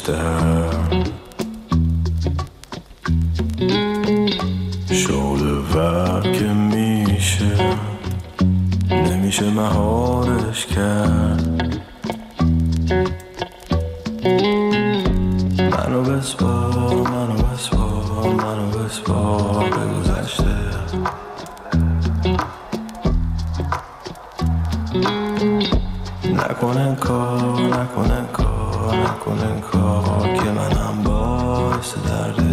گذشتم شعله ور که نمیشه مهارش کرد منو بسپار به گذشته نکنن کار که منم باعث درده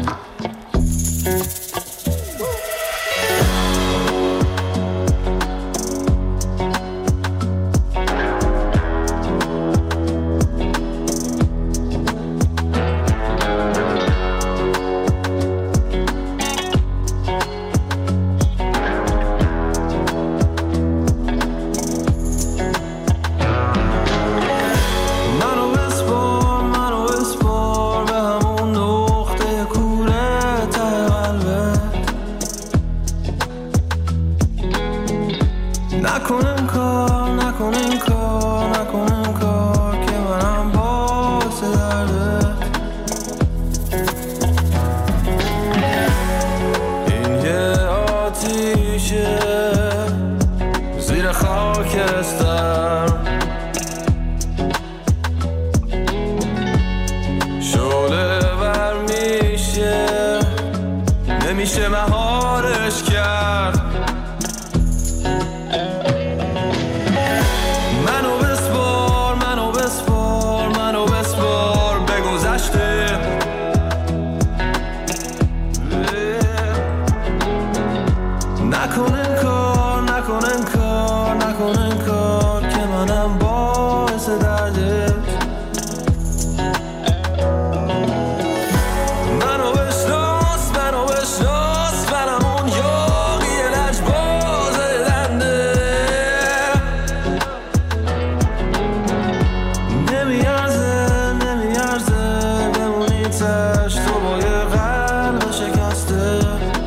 نکنن کار که منم باعث درده این یه آتیشه زیر خاکستر شعله ور میشه نمیشه مهارش کرد منو بسپار به گذشته نکنن کار که منم باعث درده منو بشناس منم اون یاقی لجباز دنده نمیارزه بمونی تش تو با یه قلب شکسته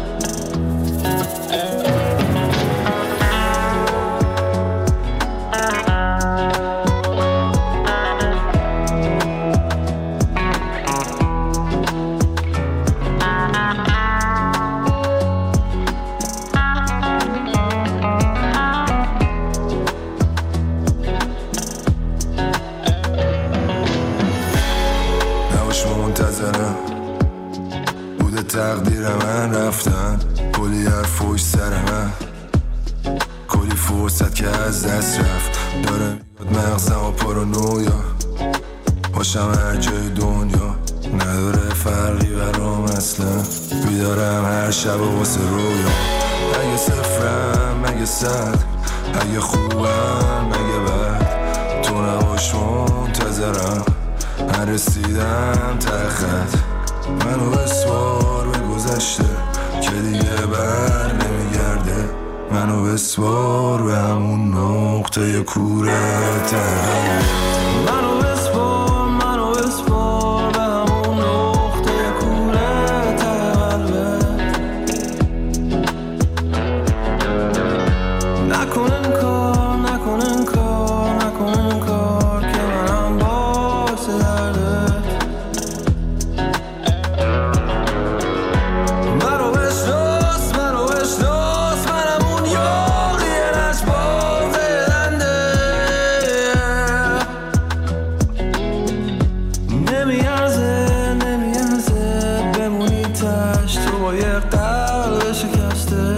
منتظرم بوده تقدیر من رفتن کلی حرف پشت سر من کلی فرصت که از دست رفت داره میاد مغزم و پارانویا باشم هر جای دنیا نداره فرقی برام اصلا بیدارم هر شب و واسه رویا اگه صفرم مگه صد اگه خوبم مگه بد تو نباش منتظرم من رسیدم تخت منو بسپار به گذشته که دیگه بر نمیگرده منو بسپار به همون نقطه کوره تقلب منو بسپار به همون نقطه کوره تقلب نکنن کار که منم باعث درده منو بشناس منم اون یاقی لجباز دنده نمیارزه بمونی تش تو با یه قلب شکسته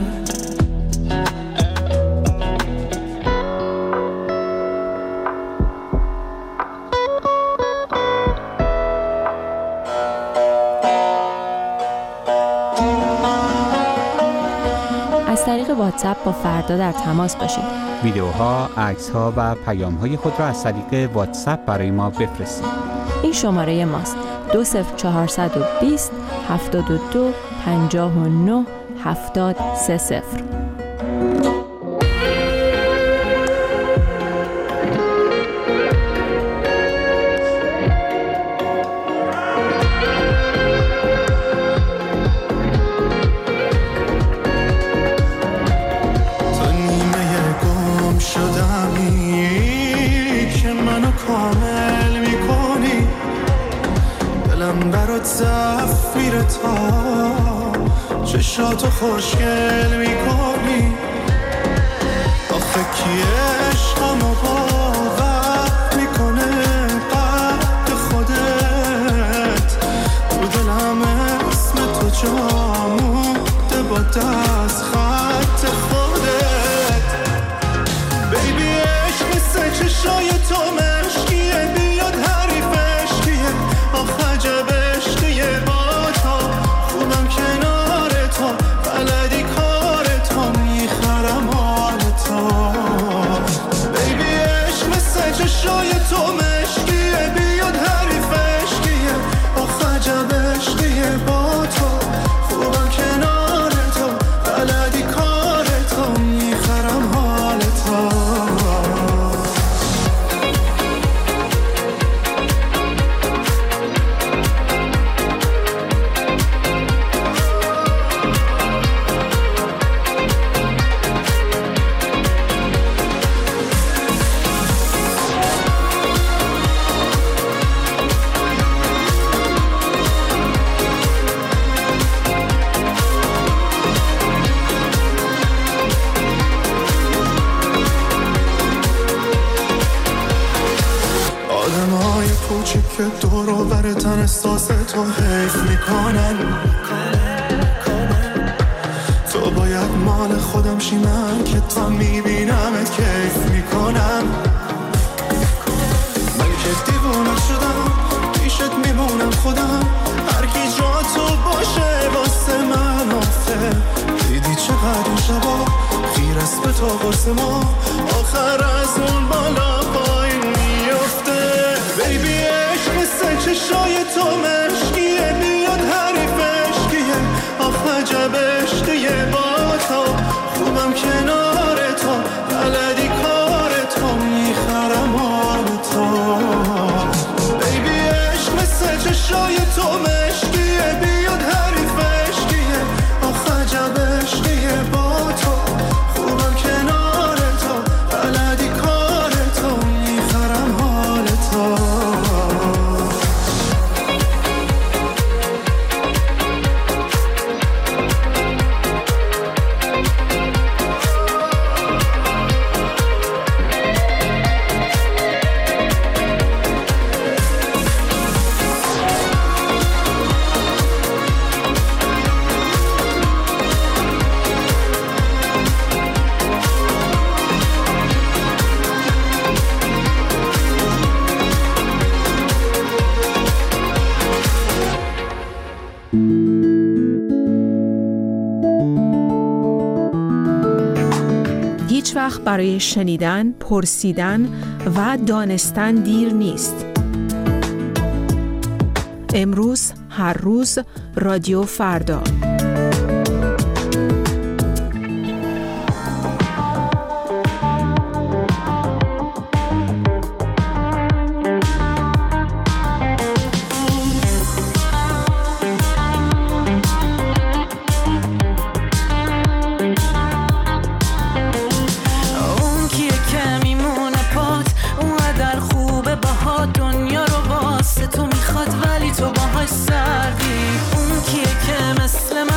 از طریق واتساپ با فردا در تماس باشید. ویدیوها، عکس‌ها و پیام‌های خود را از طریق واتساپ برای ما بفرستید. این شماره ماست 20420 72 59 7030. برات صف میره تا چشاتو خوشگل میکنی. آخه کی عشقمو باور میکنه قد خودت؟ تو دلم اسم تو جا مونده با دست خط خودت. بیبی عشق مثل چشای تو مشکیه، بیاد حریفش کیه؟ آخ عجب عشقیه با تو، خوبم کنار تو، بلدی کار تو، میخرم حال تو. بیبی عشق مثل چشای تو مشکیه، بیاد حریفش کیه؟ آخ عجب عشقیه با تو، خوبم کنار تو، بلدی کار تو، میخرم حال تو. آدمای کوچیک که دور و برتن احساس تو حیف میکنن. تو باید مال خودم شی، من که تا میبینمت کیف میکنم. من که دیوونه شدم پیشت میمونم خودم، هر کی جا تو باشه واسه من آفه. دیدی چقدر این شبا خیر است به تو قرص ما، آخر از اون بالا پایین میفته. بیبی عشق مثل چشای تو مشکیه، بیاد حریفش کیه؟ آخ عجب عشقیه با تو، خوبم کنار تو، بلدی کار تو، میخرم حال تو. بیبی عشق مثل چشای تو مشکیه، بیاد حریفش کیه؟ آخ عجب عشقیه با تو، خوبم کنار تو، بلدی کار تو، میخرم حال تو. هیچ وقت برای شنیدن، پرسیدن و دانستن دیر نیست. امروز، هر روز، رادیو فردا. دنیا رو واسه تو میخواد ولی تو باهاش سردی. اون کیه که مثل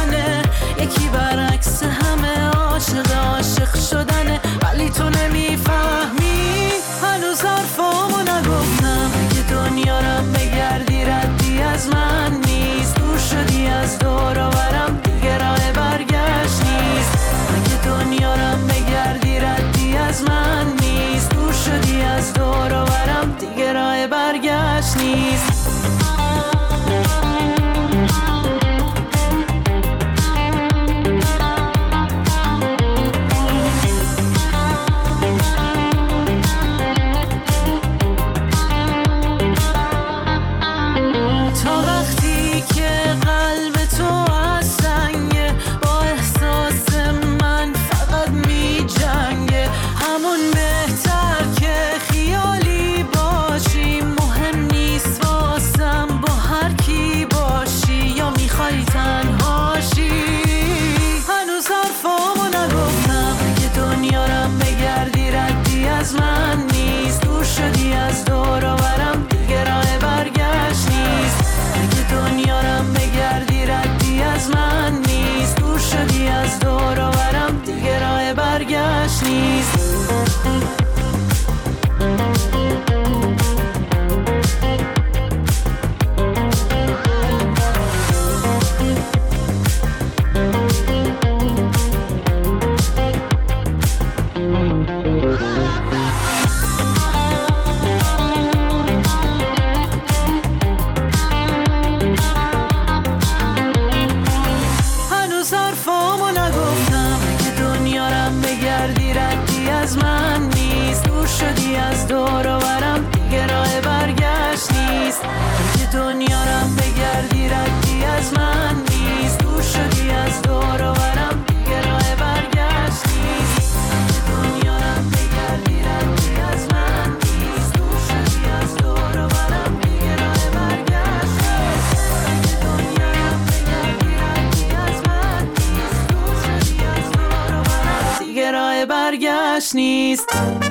از من نیست. دور شدی از دور و برم دیگه راه برگشت نیست. دیگه دنیا رم بگردی ردی از من نیست. دور شدی از دور و برم دیگه راه برگشت نیست. دیگه دنیا رم بگردی ردی از من نیست. دور شدی از دور و برم دیگه راه برگشت نیست. دیگه دنیا رم بگردی ردی از من نیست. دور شدی از دور و برم دیگه راه برگشت نیست.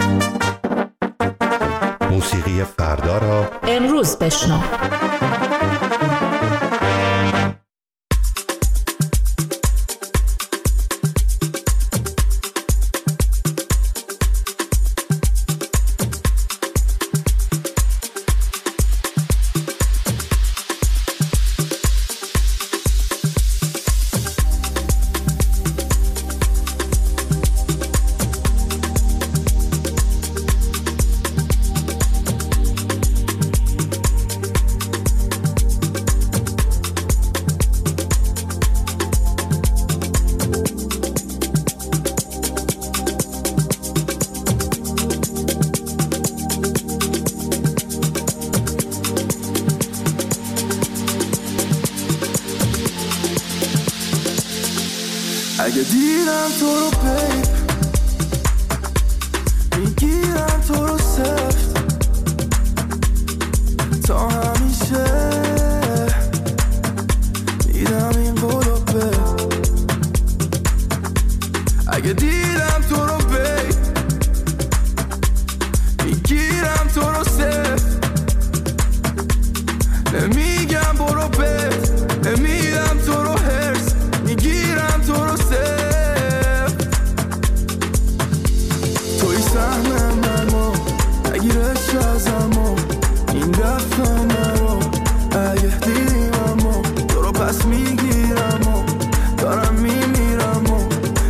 موسیقی فردا را امروز بشنو. اگه دیدم تو رو بیب میگیرم تو رو سفت تا همیشه میدم این قولو بیب. اگه دیدم تو رو بیب میگیرم تو رو سفت نمیگم برو بیب نمیدم تو رو هرس میگیرم تو رو سفت. توی سهم منو نگیرش ازمو این دفعه نرو. اگه دیدیم امو تو رو پس میگیرم و دارم میمیرم و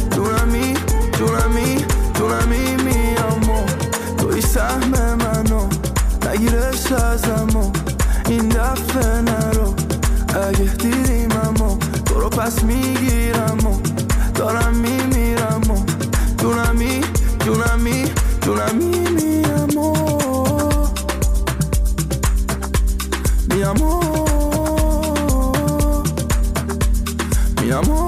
دونمی میام و توی سهم منو نگیرش ازمو این دفعه نرو. اگه دیدیم امو تو رو پس میگیرم و دارم میمیرم و دونمی میام و میام و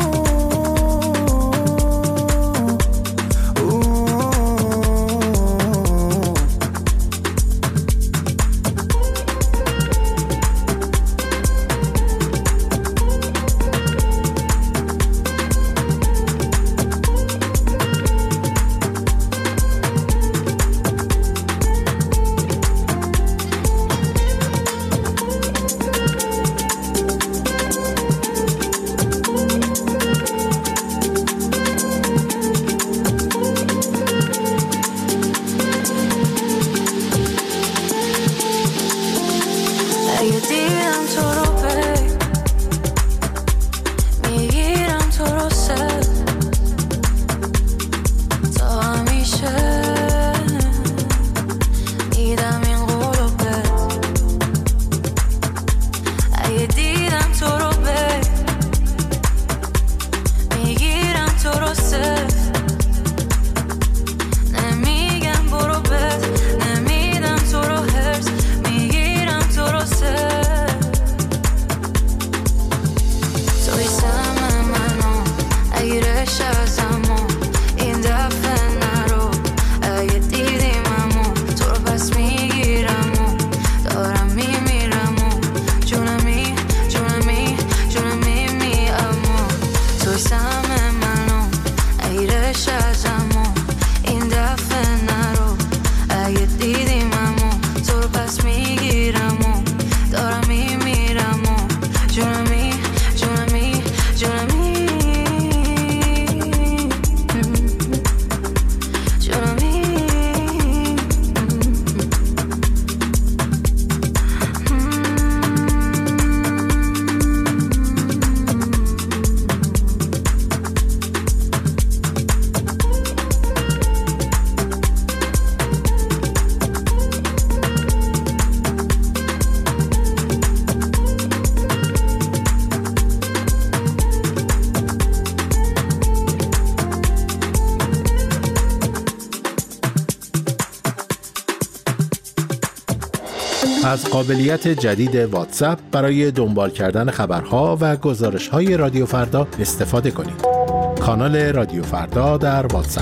از قابلیت جدید واتساپ برای دنبال کردن خبرها و گزارش‌های رادیو فردا استفاده کنید. کانال رادیو فردا در واتساپ.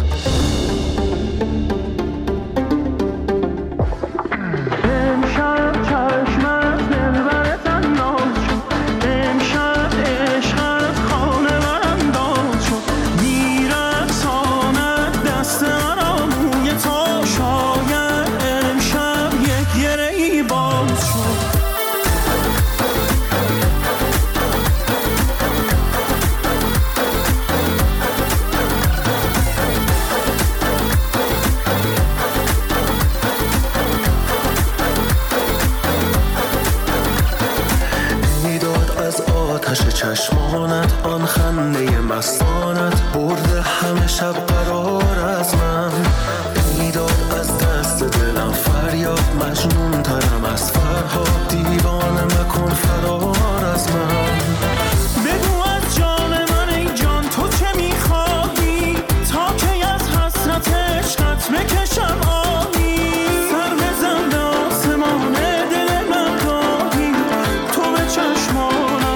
چشمانت آن خنده مستانت برده همه شب قرار از من. میداد از دست دلم فریاد مجنون ترم از فرهاد دیوانه مکن فرار از من. بگو از جان من ای جان تو چه میخواهی تا کی از حسرت عشقت بکشم آهی. سر بزن به آسمان دل من گاهی تو به چشمانم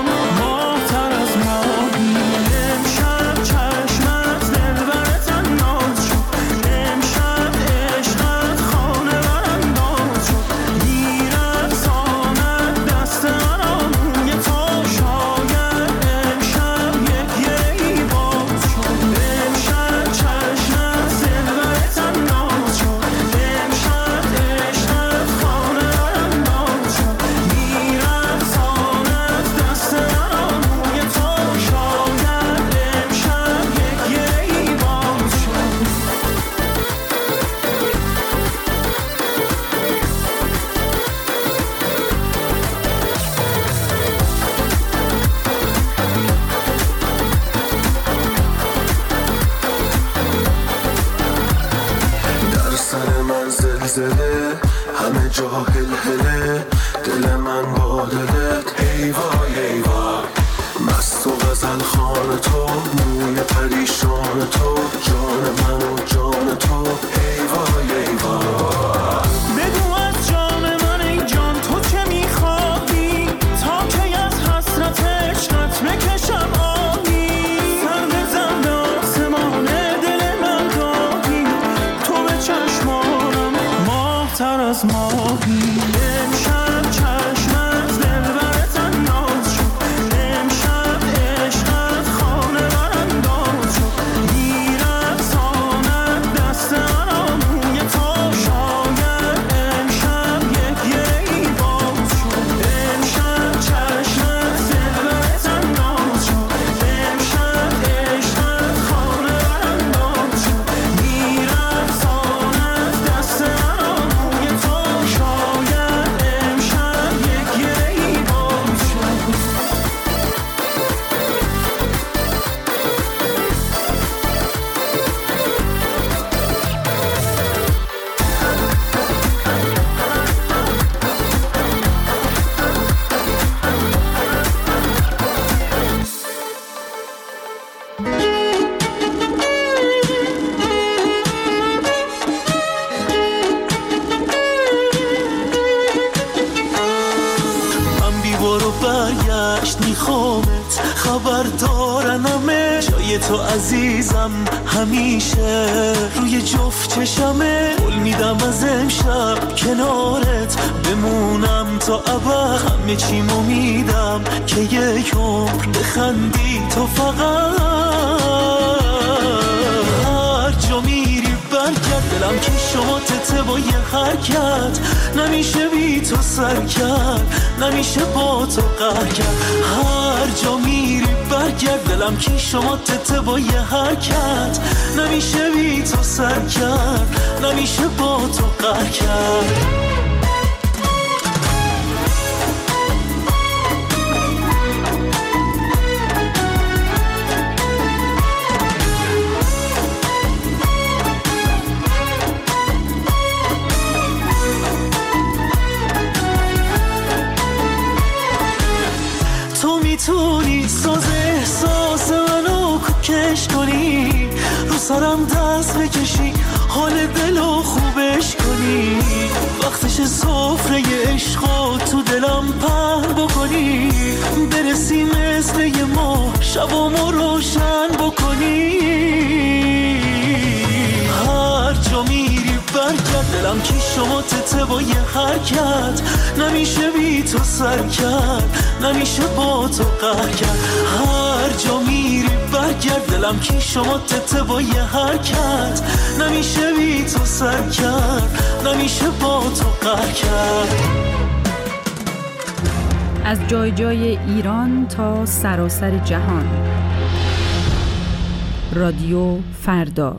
همه جا هلهله دل من با دلت ای وای ای وای. مست و غزل خان تو موی پریشان تو جان من و جان تو ای وای ای وای. بگو از جان من ای جان تو چه میخواهی تا کی از حسرت عشقت بکشم آهی. سر بزن به آسمان دل من گاهی تو به چشمانم ماه‌تر از ماهی. امشب چشمت دلبرت انداز شد امشب عشقت خانه برانداز شد. میرساند دست من موی تو شاید امشب یک گره‌ای باز شد. امشب چشمت دلبرت انداز شد امشب عشقت خانه برانداز شد. میرساند دست من موی تو شاید امشب یک گره‌ای باز شد. من بی برو برگشت میخوامت خبر دارنمه جای تو عزیزم همیشه روی جفت چشمه. قول میدم از امشب کنارت بمونم تا ابد. همه چیمو میدم که یک عمر بخندی تو فقط. هر جا میری برگرد دلم که شما تته با یه حرکت نمیشه بی تو سر کرد نمیشه با تو قهر کرد. هر جا میری برگرد دلم که شما تته با یه حرکت نمیشه بی تو سر کرد نمیشه با تو قهر کرد. تو میتونی ساز احساس منو کوکش کنی رو سرم دست بکشی حال دلو خوبش کنی وقتش سفره عشقو تو دلم پهن بکنی برسی مثل یه ماه شبامو روشن بکنی هر جا میری برگرد دلم کی شما تته با یه حرکت نمیشه بی تو سر کرد نمیشه با تو قهر کرد هر جا میری برگرد دلم کی شما تته با یه حرکت نمیشه بی تو سر کرد نمیشه با تو قهر کرد از جای جای ایران تا سراسر جهان رادیو فردا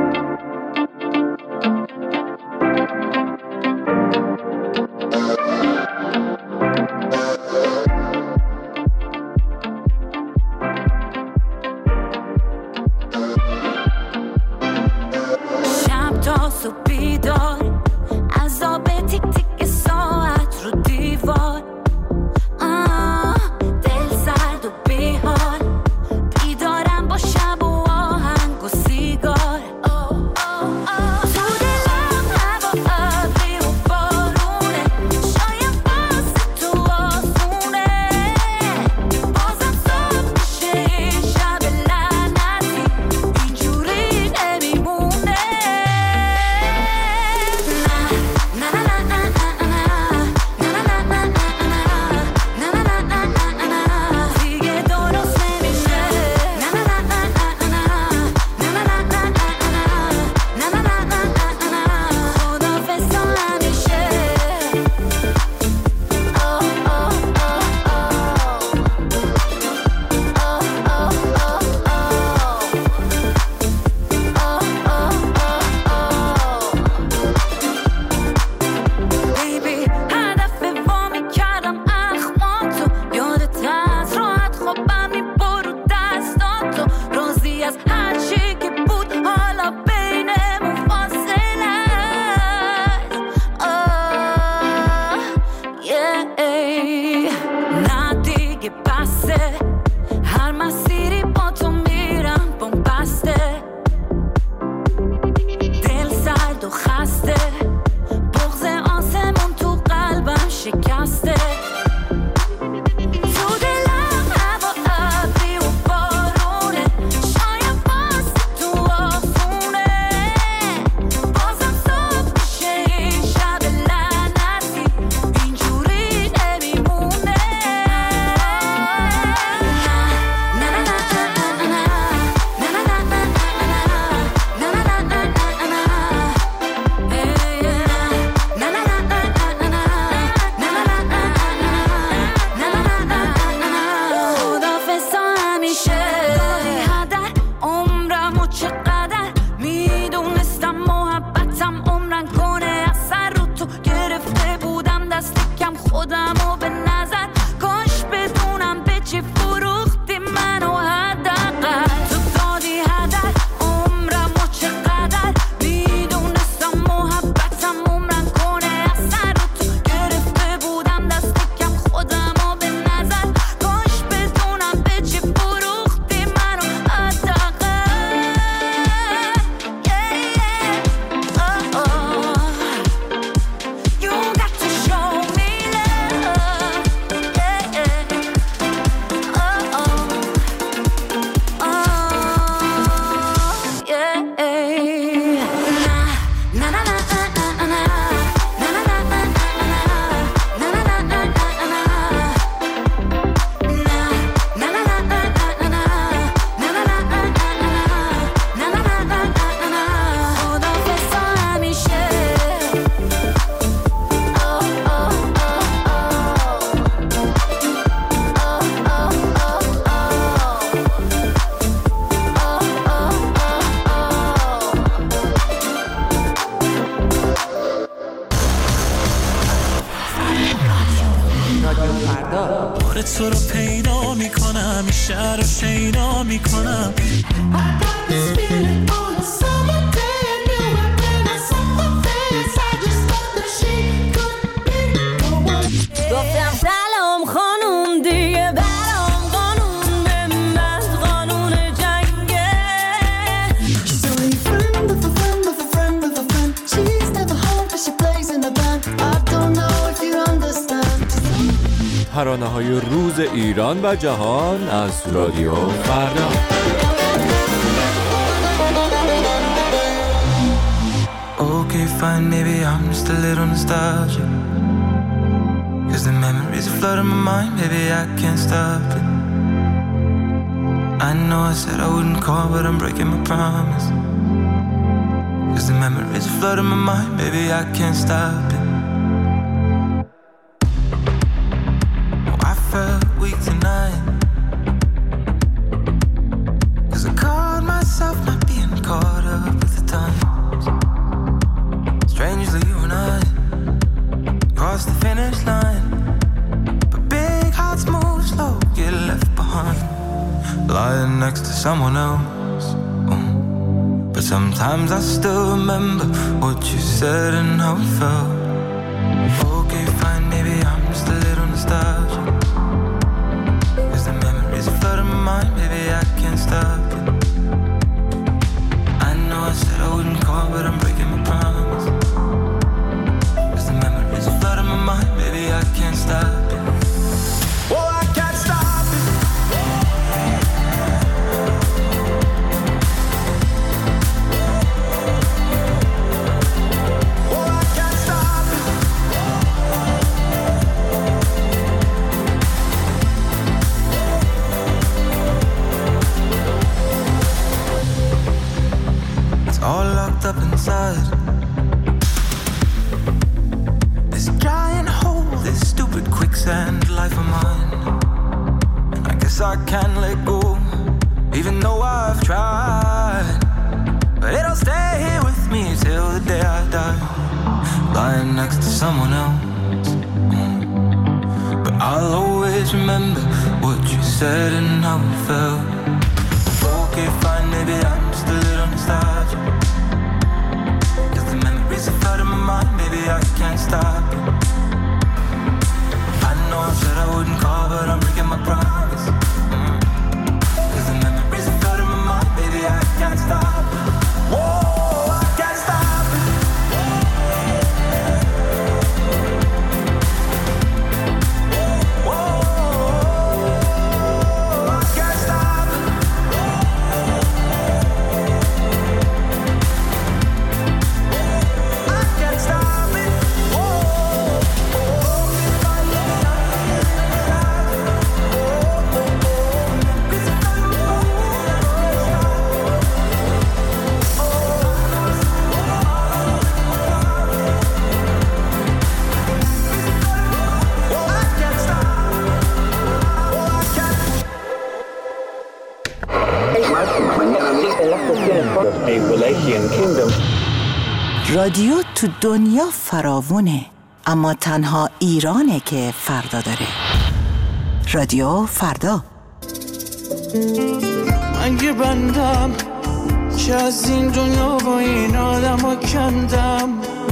تو رو پیدا میکنم شهر رو شیدا میکنم گفتم سلام خانوم دیگه برام قانون به من قانون جنگه ترانه‌های روز ایران و جهان از رادیو فردا. Okay, fine, maybe I'm just a little nostalgic, 'cause the memories are flooding my mind, maybe I can't stop it. I know I said I wouldn't call, but I'm breaking my promise, 'cause the memories are flooding my mind, maybe I can't stop it. Oh, I felt weak tonight, 'cause I caught myself not being caught up with the times. Strangely, you and I crossed the finish line, but big hearts move slow, get left behind, lying next to someone else. But sometimes I still remember what you said and how it felt. Okay, fine, maybe I'm just a little nostalgic, 'cause the memories are flooding my mind, maybe I can't stop it. I know I said I wouldn't call, but I'm breaking my promise, 'cause the memories are flooding my mind, maybe I can't stop it. Oh, I can't stop it. All locked up inside this giant hole, this stupid quicksand life of mine. I guess I can't let go, even though I've tried, but it'll stay here with me till the day I die, lying next to someone else. But I'll always remember what you said and how it felt. Okay, fine, maybe I'm just a little nostalgic, 'cause the memories are flooding my mind, maybe I can't stop it. I know I said I wouldn't call, but I'm breaking my promise, 'cause the memories are flooding my mind, maybe I can't stop it. Whoa, I can't stop it. Whoa, I can't stop it. رادیو تو دنیا فراوونه، اما تنها ایرانه که فردا داره. رادیو فردا. من که بندم که از این دنیا با این آدم ها کندم،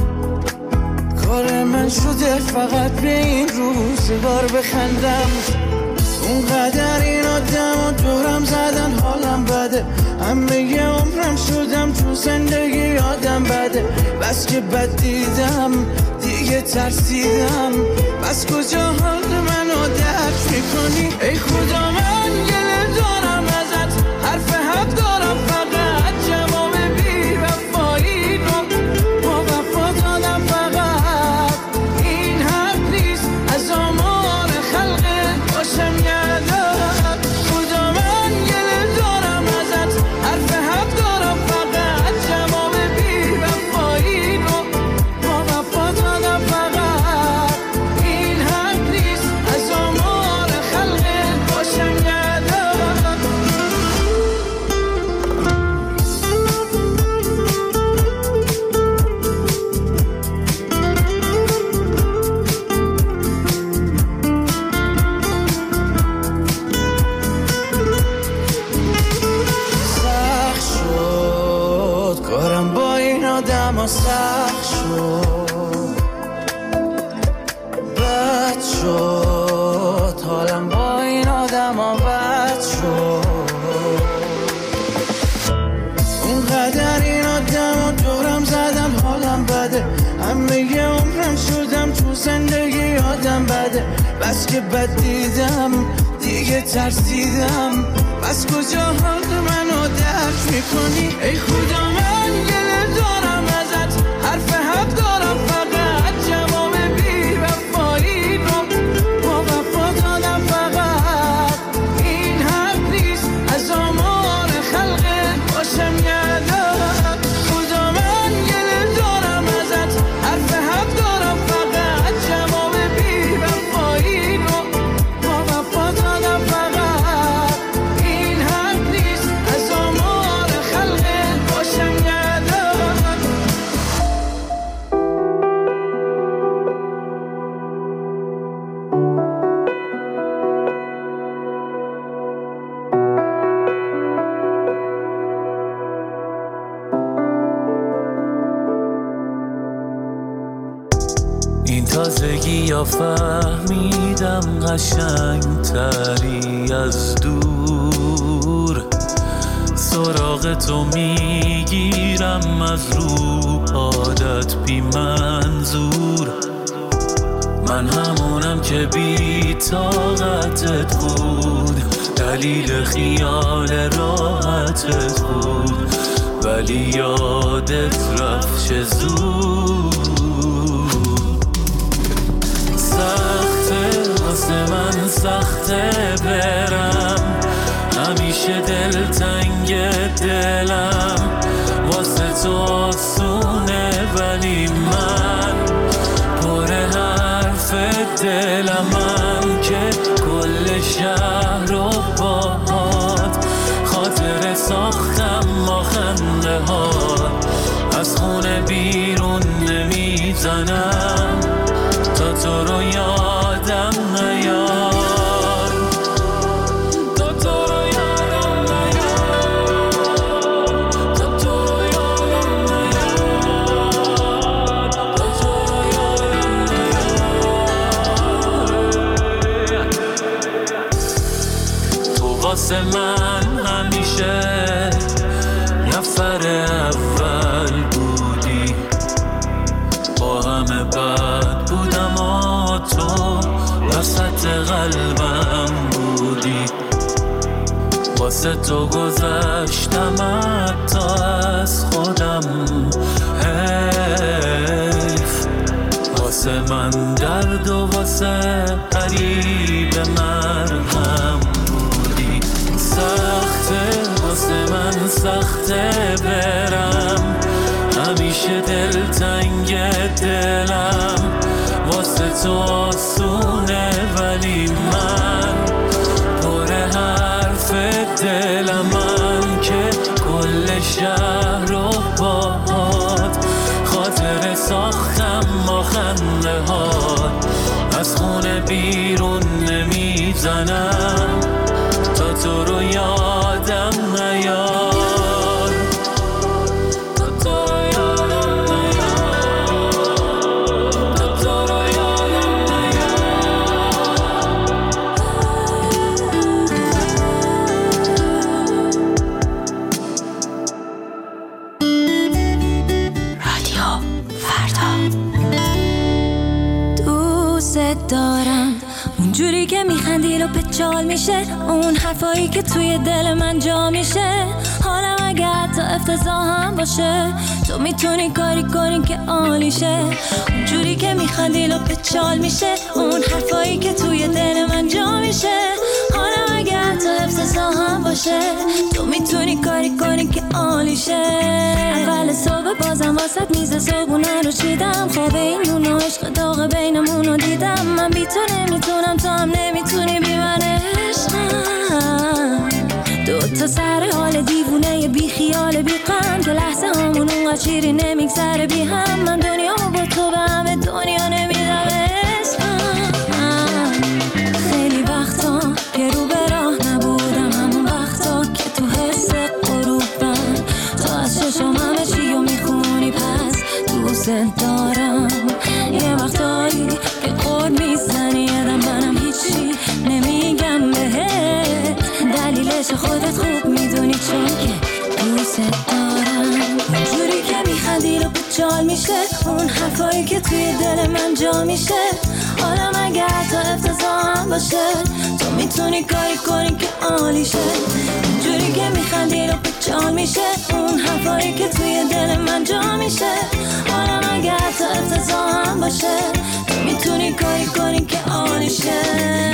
کار من شده فقط به این روزگار بخندم. اونقدر این آدم ها دورم زدن حالم بده، همه یه عمرم شدم تو زندگی آدم بده. بس که بد دیدم دیگه ترسیدم، بس کجا حال منو درک میکنی؟ ای خدا من گله دارم ازت، حرف حق دارم فقط جواب بی وفایی رو با وفا دادم، فقط این حق نیست از آمار خلقت باشم یادم. خدا من گله دارم ازت، حرف حق دارم فقط جواب بی وفایی رو با وفا دادم، فقط این حق نیست از آمار خلقت باشم یادم. سخت شد کارم با این آدم ها، سخت شد، بد شد حالم با این آدم ها، بد شد. اونقدر این آدم ها دورم زدن حالم بده، همه یه عمرم شدم تو زندگی آدم بده. بس که بد دیدم دیگه ترسیدم، بس کجا حال منو درک میکنی؟ ای خدا من گله دارم ازت، حرف حق دارم، فقط جواب بی وفایی رو با وفا دادم، فقط این حق نیست از آمار خلقت باشم یادم. خدا من گله دارم ازت، حرف حق دارم، فقط جواب بی وفایی رو با وفا دادم، فقط این حق نیست از آمار خلقت باشم یادم. این تازگی یا فهمیدم قشنگ تری از دور، سراغ تو میگیرم از رو عادت بی منظور. من همونم که بی طاقتت بود، دلیل خیال راحتت بود، ولی یادت رفت چه زود. سخته واسه من سخته برم، همیشه دلتنگ دلم، واسه تو آسونه ولی من پر حرف دلم. من که کل شهر رو باهات خاطره ساختم با خنده هات، از خونه بیرون نمیزنم تا تو رو یادم نیاد. واسه من همیشه نفر اول بودی، با همه بد بودم و تو وسط قلبم بودی. واسه تو گذشتم حتی از خودم، حیف واسه من درد و واسه قریب مرهم. سخته واسه من سخته برم، همیشه دلتنگ دلم، واسه تو آسونه ولی من پر حرف دلم. من که کل شهر رو باهات خاطره ساختم با خنده هات، از خونه بیرون نمیزنم تا تو رو یادم نیاد. دارم اونجوری که میخندی و پچال میشه، اون حرفایی که توی دل من جا میشه. حالم اگه حتی افتضاح هم باشه، تو میتونی کاری کنی که عالیشه. اونجوری که میخندی و پچال میشه، اون حرفایی که توی دل من جا میشه. حالم اگه حتی افتضاح هم باشه، تو میتونی کاری کنی که عالیشه. اول صبح بازم واسط میز صبحونه رو چیدم، خواب این نون و عشق داغ بینمون رو دیدم. من بی تو نمیتونم، تو هم نمیتونی بی من عشقم. دوتا سر حال دیوونه بی خیال بی غم، که لحظه همون اونقدر شیری نمیگذره بی هم. من دنیامو با تو به همه دنیا نمیدم عشقم. خیلی وقتا که رو به راه نبودم، همون وقتا که تو حس غروبم، تو از چشم همه چی رو میخونی پس دوست دارم. یه وقتایی که قول میزنی یادم منم هیچی نمیگم بهت، دلیلش خودت خوب میدونی چون که دوست دارم. اونجوری که میخوای میخندی رو بچال میشه اون حرفایی که توی دل من جا میشه حالم اگه حتی افتضاح هم باشه تو میتونی کاری کنی که عالی شه اینجوری که میخندی رو بچال میشه اون حرفایی که توی دل من جا میشه حالم اگه حتی افتضاح هم باشه تو میتونی کاری کنی که عالی شه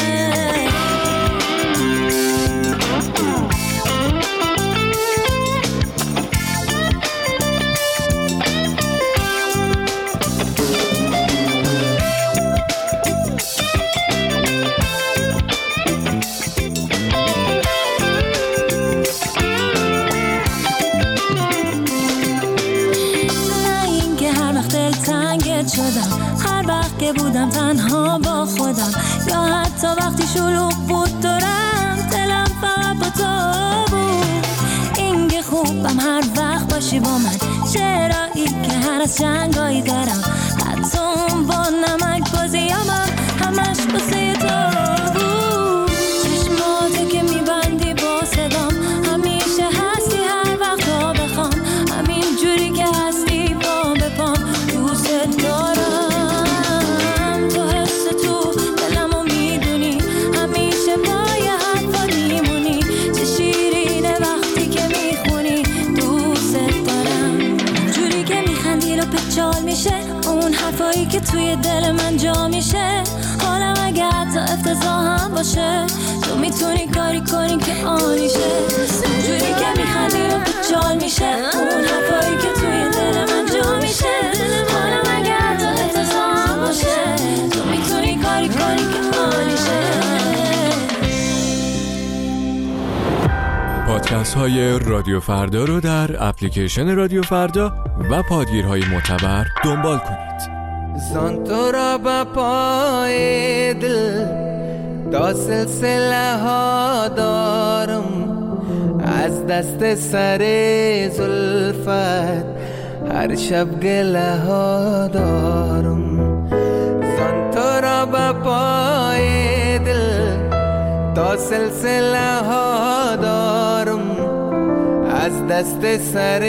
شدم هر وقت که بودم تنها با خودم یا حتی وقتی شلوغ بود دورم دلم فقط با تو بود این که خوبم هر وقت باشی با من چرایی که هر از جنگایی دارم حتی اون با نمک بازیامم همش بسه تو بود چشماتو که میبندی با صدام همیشه هستی هر وقت تا بخوام همین جوری که هستی با بپام دوست دارم تو حس تو دلمو میدونی همیشه با یه حرفا میمونی چه شیرینه وقتی که میخونی دوست دارم جوری که میخندی رو پچال میشه اون حرفایی که توی دل من جا میشه حالم اگه حتی افتضاح هم باشه تو میتونی کاری کنی که عالی شه جوری که میخندی رو پچال میشه اون حرفایی که توی دل من جا میشه حالم اگه حتی افتضاح هم باشه تو میتونی کاری کنی که عالی شه پادکست های رادیو فردا رو در اپلیکیشن رادیو فردا و پادگیرهای معتبر دنبال کنید. زان تو را با پای دل تا سلسله ها دارم از دست سر زلفت هر شب گله ها دارم زان تو را با پای دل تا سلسله ها دارم از دست سر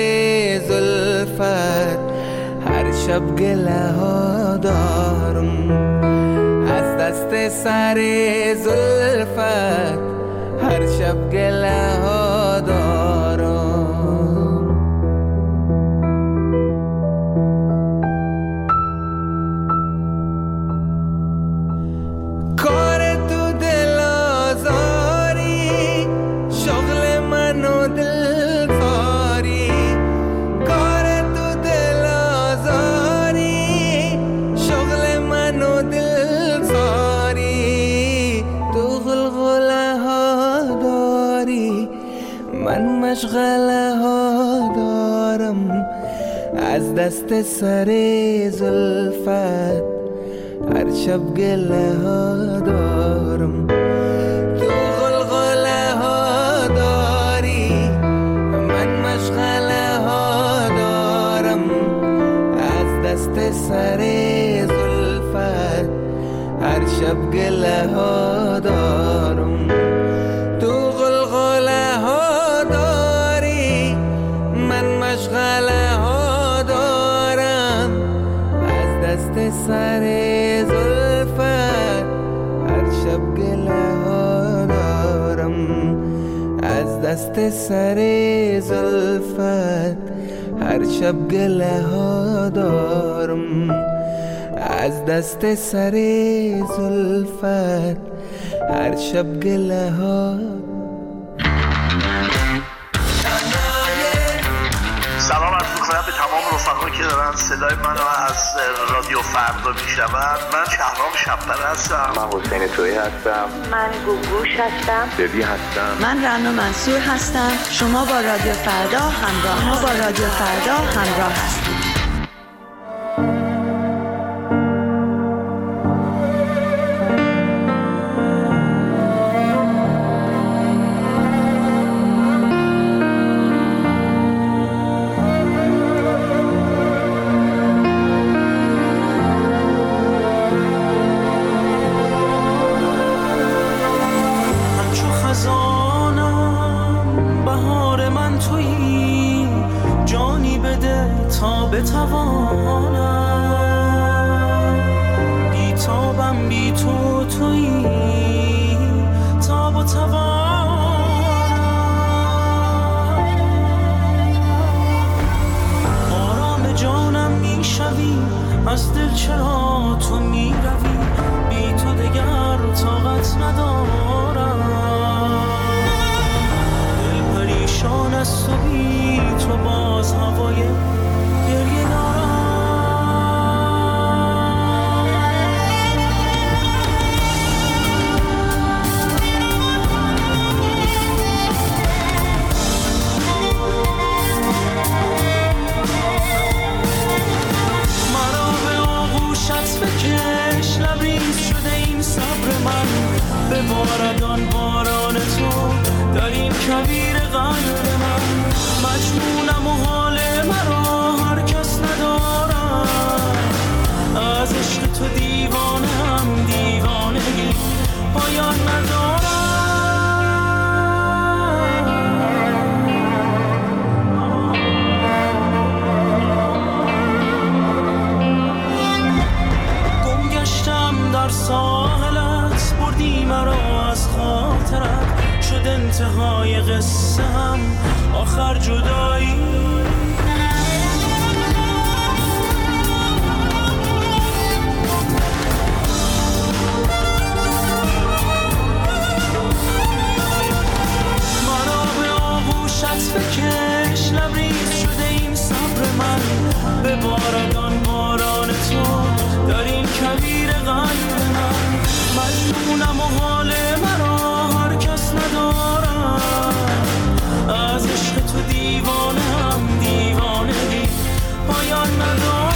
زلفت هر شب گله ها دارم از دست سر زلفت هر شب گله ها دارم کار تو دل آزاری شغل من و دل تاری کار تو دل آزاری شغل من و دل تاری تو غلغله ها داری من مشغله ها دارم از دست سر زلفت هر شب گله ها دارم تو غلغله ها داری من مشغله ها دارم از دست سر زلفت هر شب گله ها دارم تو غلغله ها داری من مشغله ها دارم از دست سر زلفت هر شب گله ها دارم از دست سر زلفت هر شب گله ها دارم از دست سر زلفت هر شب گله ها. سلام عرض می‌کنم به تمام رفقایی که دارن صدای منو از رادیو فردا میشنون. من شهرام شب‌پره هستم. من حسین تویی هستم. من گوگوش هستم. ببی هستم. من رنا منصور هستم. شما با رادیو فردا همراه هستید. تا به بتوانم بی تابم بی تو تویی تاب و توانم آرام جانم میشوی از دل چرا تو میروی بی تو دگر طاقت ندارم دل پریشان است و بی تو باز هوای گریه دارم مرا به آغوشت بکش لبریز شده این صبر من ببارد آن باران تو در این کویر قلب من مجنونم و حال مرا هر کس ندارد از عشق تو دیوانم دیوانگی پایان ندارد گم گشتم در ساحلت بردی مرا از خاطرت شد انتهای قصه هم آخر جدایی مرا به آغوشت بکش لبریز شده این صبر من ببارد آن باران تو در این کویر قلب من مجنونم و حال مرا هر کس ندارد از عشق تو دیوانم دیوانگی پایان ندارد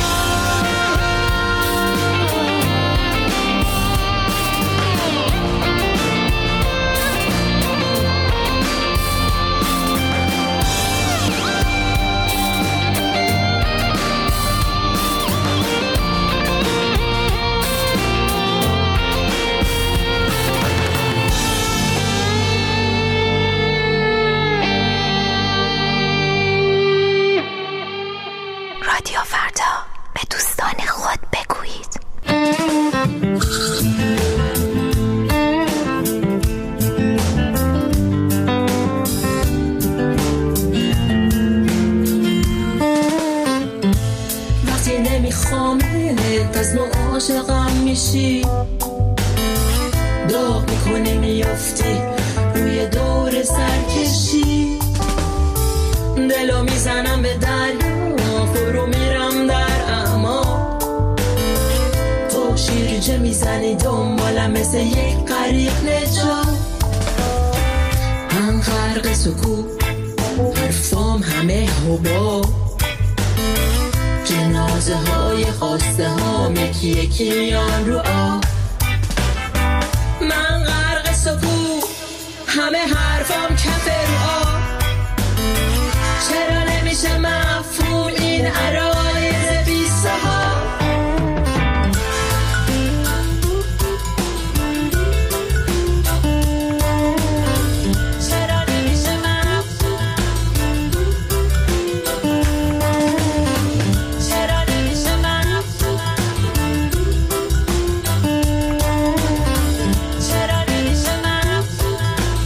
رادیو فردا به دوستان خود بگویید. وقتی نمیخوامت از نوع عاشقم میشی داغ میکنی میافتی روی دور سرکشی دلو میزنم به دریا فرو میرم در اعماق تو شیرجه میزنی دنبالم مثل یک غریق نجات من غرق سکوت حرفام همه حباب جنازه های خواسته هام یکی یکی میان رو آب من غرق سکوت همه حرفام کف رو آب چرا نمیشه مفهوم این عرایض بی صحاب چرا نمیشه مفهوم چرا نمیشه مفهوم چرا نمیشه مفهوم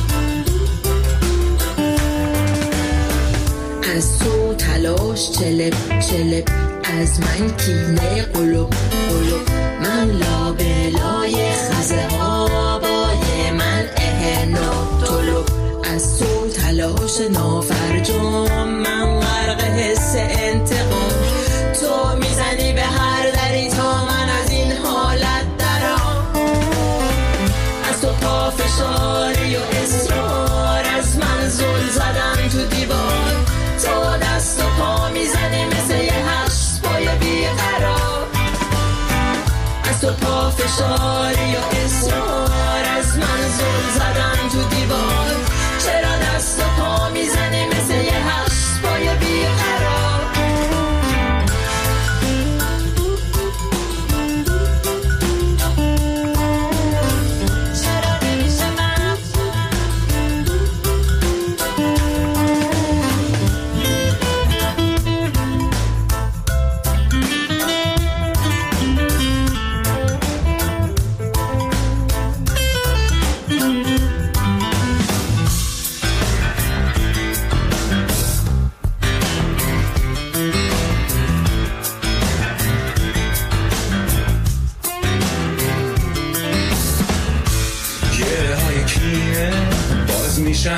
از تو تلاش چلب چلب از من کینه قلوب قلوب من لابلای خزه ها بای من اهنا طلوب از تو تلاش نافرجام من غرق حس انتقام تو میزنی به هر دری تا من از این حالت درام از تو پافشاری و اصرار از من زل زدن تو دیوار تو دست و پا میزنی مثل یه هشت پای بیقرار از تو پافشاری و اصرار از من زل زدن تو دیوار چرا دست و پا میزنی مثل یه هشت پای بیقرار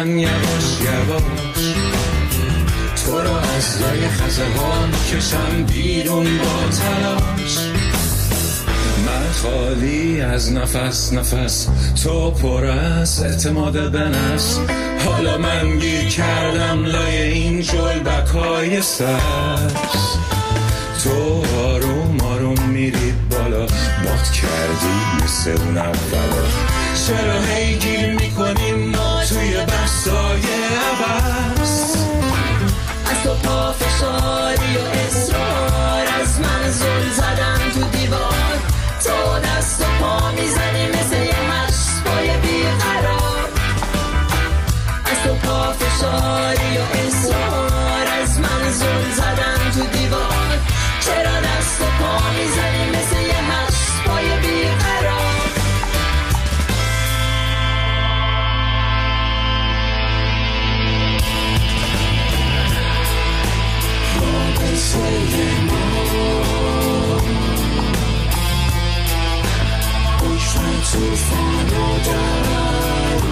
من یواش یواش تو را از لای خزهان کشم بیرون با تلاش. من خالی از نفس نفس، تو پر از اعتماد به نفس. حالا من گیر کردم لای این جلبکای سبز. تو آروم آروم میری بالا، باد کردی مثل اون اولا. چرا هی گیر میکنیم ما توی بحثای عباس؟ از تو پافشاری و اصرار، از من زل زدم تو دیوار. تو دست و پا میزنی مثل یه مشت پای بیقرار. از تو پافشاری و اصرار، از من زل زدم تو دیوار. چرا دست و پا میزنی مثل یه مشت پای بیقرار؟ توفان و درد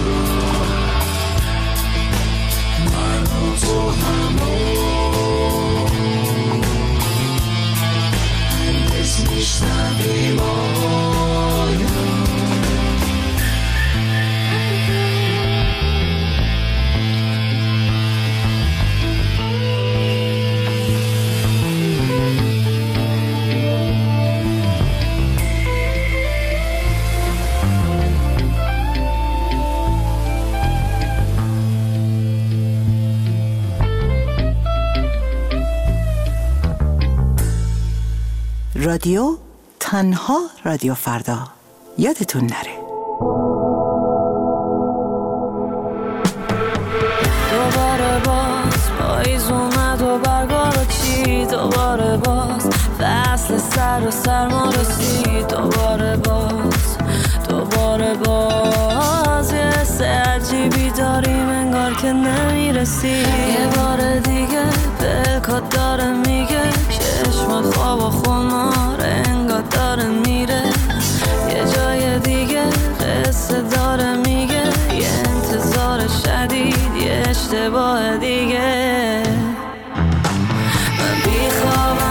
من و تو همون هرگز میشنویم رادیو تنها رادیو فردا، یادتون نره. دوباره باز پاییز اومد و برگا رو چید. دوباره باز فصل سر و سرما رسید. دوباره باز یه حس عجیبی داریم انگار که نمیرسی. یه بار دیگه دلکات داره میگه چشمات خواب و خمار انگار داره میره. یه جای دیگه قصه داره میگه یه انتظار شدید، یه اشتباه دیگه. من بیخوابم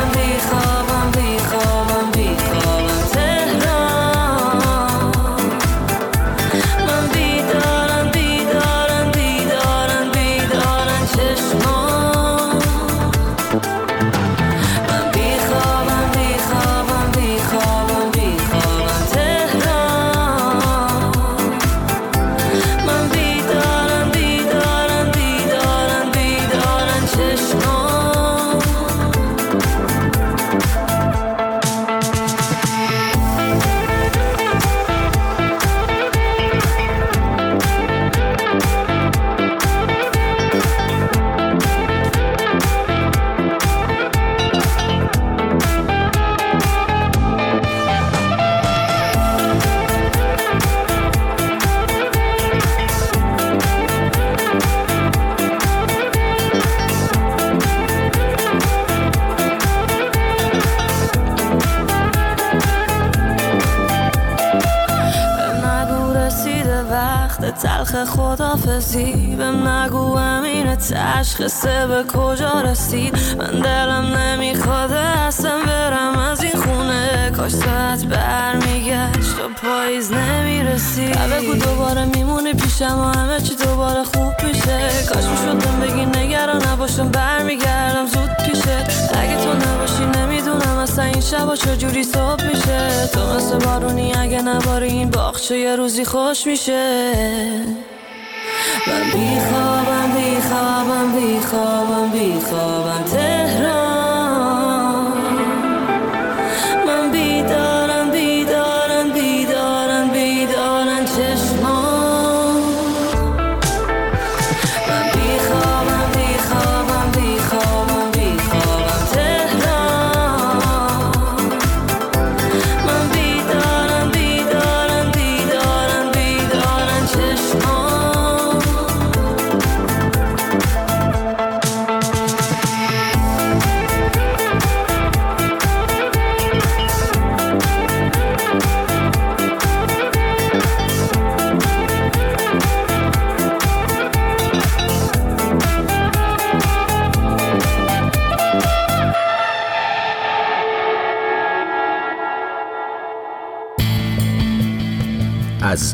تهران. من بیدارن چشمان. من بیخوابم تهران. من بیدارن چشمان. تلخ خدافزی بهم نگو همینه تشخیصه به کجا رسید. من دلم نمیخواد اصلا برم از این خونه. کاش ساعت برمیگشت و پاییز نمیرسید. بگو دوباره میمونی پیشم و همه چی دوباره خوب میشه. کاش میشدم بگی نگران نباشم برمیگردم زود پیشه. اگه تو نباشی نمیدونم اصلا این شبا چجوری صبح میشه. تو مثل بارونی اگه نباری این باغچه یه روزی خوش میشه. من بیخوابم تهران. من بیدارن چشمان. من بیخوابم تهران. من بیدارن چشمان.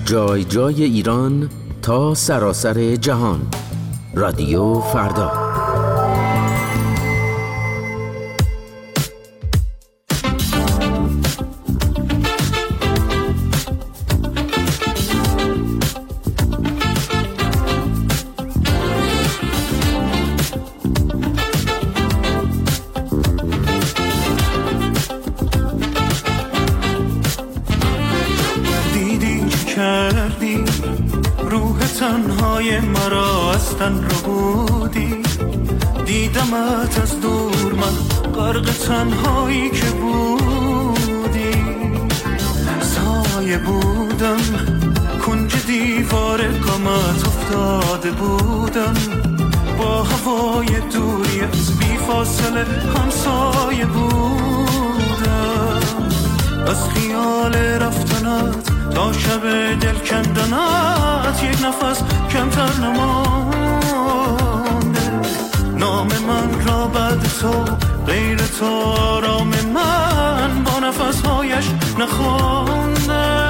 جای جای ایران تا سراسر جهان. رادیو فردا. کردی روح تنهای مرا از تن رو بودی، دیدمت از دور من غرق تنهایی که بودی، سایه بودم کنج دیوار غمت افتاده بودم، با هوای دوری از بی فاصله همسایه بودم، از خیال رفتنت تا شب دل کندنت یک نفس کمتر نمانده، نام من را بعد تو غیر تو آرام من با نفسهایش نخوانده.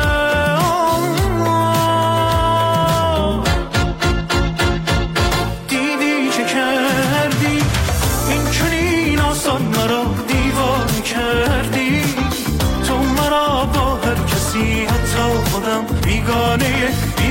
دیدی چه کردی این چنین آسان مرا دیوانه کردی، تو مرا با هر کسی خودم بیگانه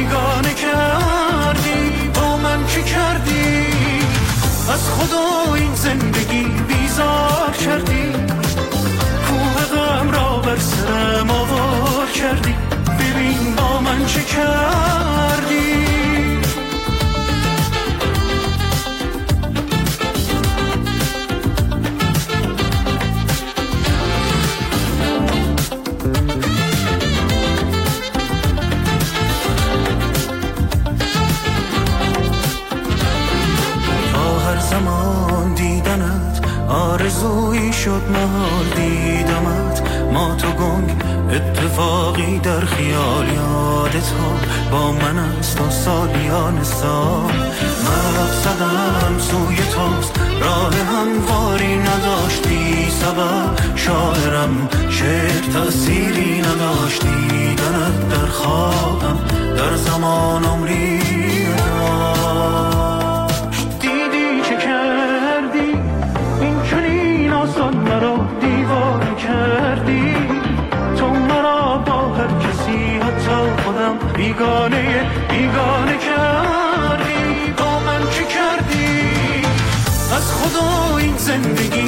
کردی، با من چی کردی؟ از خدا این زندگی بیزار کردی، کوه غم را بر سرم آوار کردی، ببین با من چی کردی؟ زمان دیدنت آرزویی شد محال دیدمت، ما تو گنگ اتفاقی در خیال یادت ها با من است تا سالیان سال، مقصدم سوی توست راه همواری نداشتی، سبب شاعرم شعر تأثیری نداشتی، دیدنت در خوابم در زمان عمری مرا دیوانه کردی، تو مرا با هر کسی حتی خودم بیگانه کردی، با من چی کردی؟ از خدا این زندگی